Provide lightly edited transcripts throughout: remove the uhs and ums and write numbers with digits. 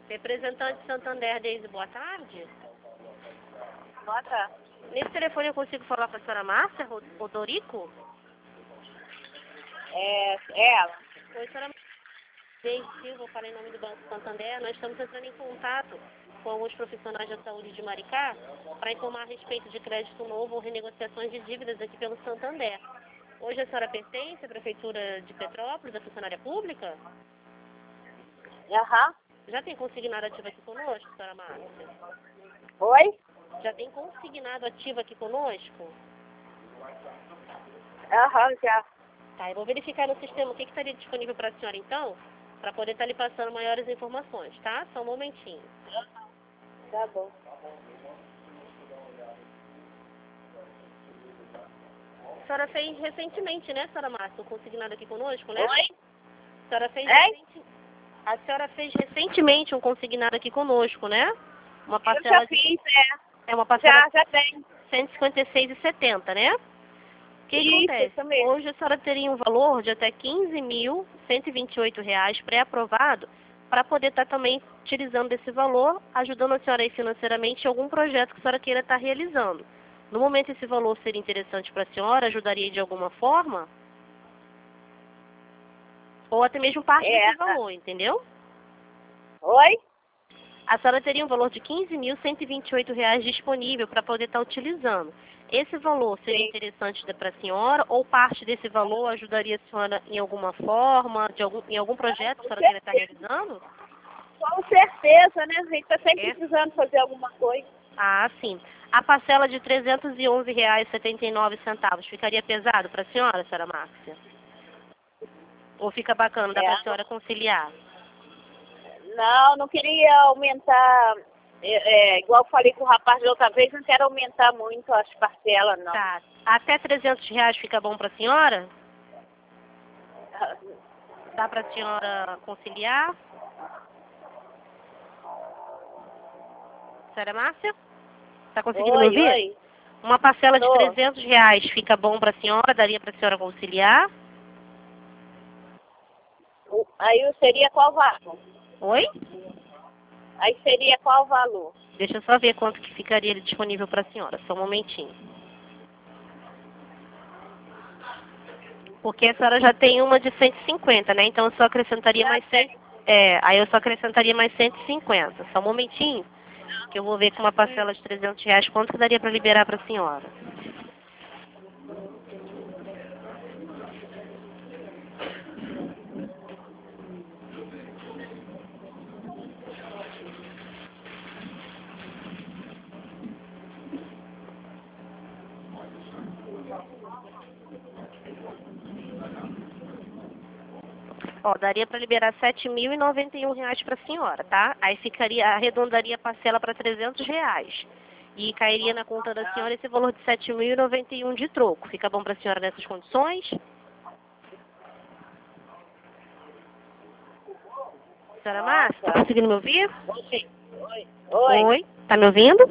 Representante Santander, Deise, boa tarde. Boa tarde. Nesse telefone eu consigo falar com a senhora Márcia Rodorico? É ela. Oi, senhora Deise Silva, eu falei em nome do Banco Santander. Nós estamos entrando em contato com os profissionais da saúde de Maricá para informar a respeito de crédito novo ou renegociações de dívidas aqui pelo Santander. Hoje a senhora pertence à Prefeitura de Petrópolis, da funcionária pública? Aham. Já tem consignado ativo aqui conosco, senhora Márcia? Oi? Já tem consignado ativo aqui conosco? Aham, já. Tá, eu vou verificar no sistema o que estaria disponível para a senhora então, para poder estar lhe passando maiores informações, tá? Só um momentinho. Tá bom. A senhora fez recentemente, né, senhora Márcia, um consignado aqui conosco, né? Oi? A senhora fez, Hein? a senhora fez recentemente um consignado aqui conosco, né? Uma Eu parcela já fiz, é uma parcela Já tem. de R$ 156,70, né? O que acontece? Isso mesmo. Hoje a senhora teria um valor de até R$ 15.128 pré-aprovado para poder estar também utilizando desse valor, ajudando a senhora aí financeiramente em algum projeto que a senhora queira estar realizando. No momento esse valor seria interessante para a senhora, ajudaria de alguma forma? Ou até mesmo parte desse valor, entendeu? Oi? A senhora teria um valor de R$ 15.128 disponível para poder estar utilizando. Esse valor seria interessante para a senhora ou parte desse valor ajudaria a senhora em alguma forma, em algum projeto que a senhora queira estar realizando? Com certeza, né? A gente está sempre precisando fazer alguma coisa. Ah, sim. A parcela de R$ 311,79 ficaria pesado para a senhora Márcia? Ou fica bacana, dá para a senhora conciliar? Não queria aumentar, igual eu falei com o rapaz da outra vez, não quero aumentar muito as parcelas, não. Tá. Até R$ 300 fica bom para a senhora? Dá para a senhora conciliar? Senhora Márcia? Está conseguindo me ouvir? Oi. Uma parcela de R$ 300 fica bom para a senhora? Daria para a senhora conciliar? Aí seria qual valor? Oi? Aí seria qual valor? Deixa eu só ver quanto que ficaria disponível para a senhora. Só um momentinho. Porque a senhora já tem uma de 150, né? Então eu só acrescentaria mais 100. Aí eu só acrescentaria mais 150. Só um momentinho. Que eu vou ver com uma parcela de R$ 300 quanto que daria para liberar para a senhora. Ó, daria para liberar R$ 7.091 para a senhora, tá? Aí arredondaria a parcela para R$ 300. E cairia na conta da senhora esse valor de R$ 7.091 de troco. Fica bom para a senhora nessas condições? Senhora Márcia, está conseguindo me ouvir? Oi. Tá me ouvindo?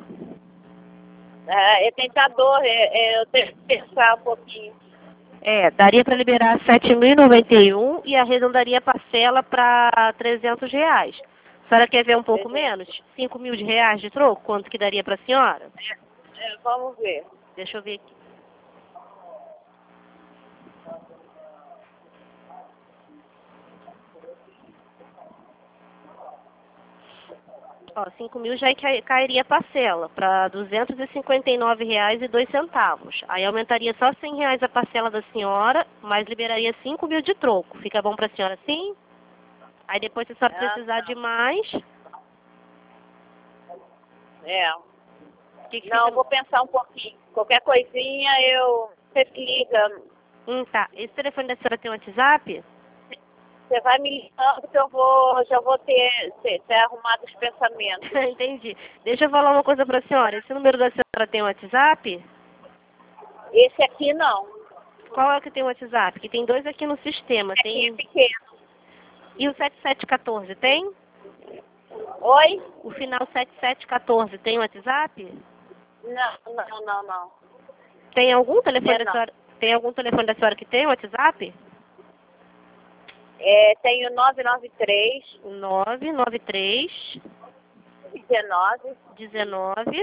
É tentador, eu tenho que pensar um pouquinho. Daria para liberar R$ 7.091 e arredondaria a parcela para R$ 300. A senhora quer ver um pouco menos? R$ 5.000 de troco? Quanto que daria para a senhora? Vamos ver. Deixa eu ver aqui. Ó, 5.000 já cairia a parcela para R$ 259,02. Aí aumentaria só R$ 100 a parcela da senhora, mas liberaria 5.000 de troco. Fica bom para a senhora sim? Aí depois, se a senhora precisar de mais... Não, vou pensar um pouquinho. Qualquer coisinha você liga. Tá. Esse telefone da senhora tem WhatsApp? Você vai me ligando que já vou ter arrumado os pensamentos. Entendi. Deixa eu falar uma coisa para a senhora. Esse número da senhora tem WhatsApp? Esse aqui não. Qual é o que tem WhatsApp? Que tem dois aqui no sistema. Tem... é pequeno. E o 7714 tem? Oi? O final 7714 tem WhatsApp? Não. Tem algum telefone da senhora? Tem algum telefone da senhora que tem WhatsApp? Tenho 993 993 19 19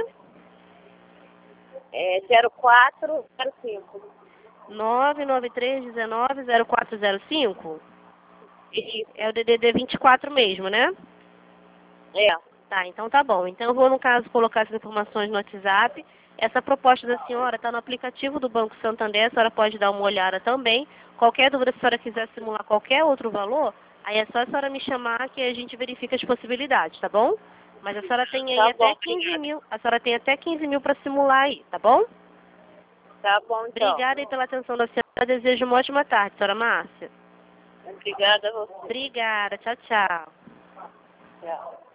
0405. 993 19 0405. Isso. É o DDD 24 mesmo, né? É. Tá, então tá bom. Então eu vou, no caso, colocar essas informações no WhatsApp. Essa proposta da senhora está no aplicativo do Banco Santander, a senhora pode dar uma olhada também. Qualquer dúvida, se a senhora quiser simular qualquer outro valor, aí é só a senhora me chamar que a gente verifica as possibilidades, tá bom? Mas a senhora tem aí Tá até bom, 15 obrigada. mil, a senhora tem até 15 mil para simular aí, tá bom? Tá bom, então. Obrigada aí pela atenção da senhora, desejo uma ótima tarde, senhora Márcia. Obrigada a você. Obrigada, tchau, tchau. Tchau.